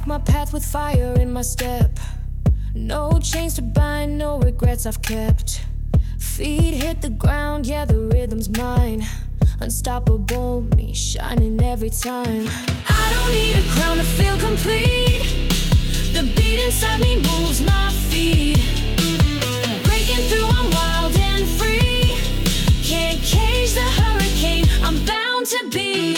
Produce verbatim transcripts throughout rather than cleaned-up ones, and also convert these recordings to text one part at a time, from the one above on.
my path with fire in my step. No chains to bind, no regrets I've kept. Feet hit the ground, yeah, the rhythm's mine. Unstoppable, me shining every time. I don't need a crown to feel complete. The beat inside me moves my feet. Breaking through, I'm wild and free. Can't cage the hurricane, I'm bound to be.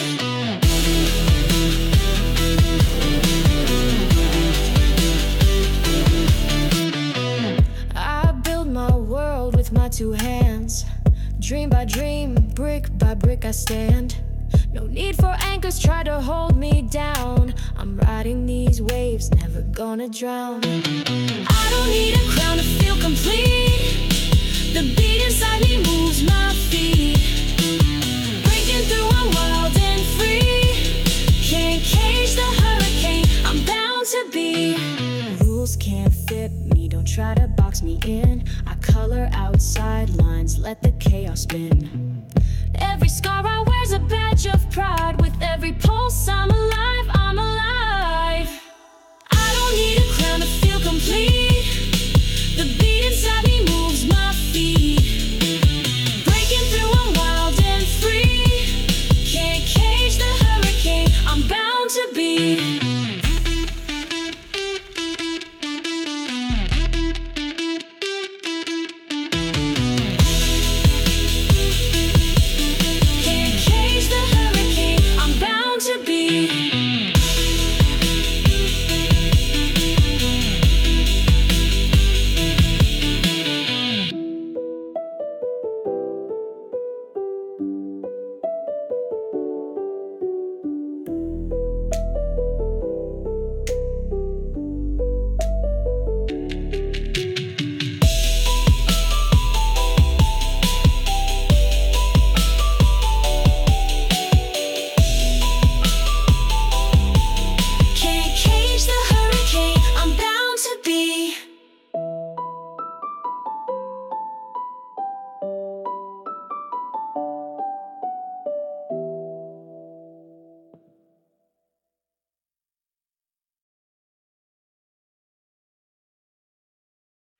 I build my world with my two hands. Dream by dream, brick by brick I stand. No need for anchors, try to hold me down. I'm riding these waves, never gonna drown. I don't need a crown to feel complete. The beat inside me moves my feet. Breaking through, I'm wild and free. Can't cage the hurricane, I'm bound to be. Rules can't fit me, don't try to box me in. I color outside lines, let the chaos spin. Every scar I wear's a badge of pride. With every pulse I'm alive, I'm alive.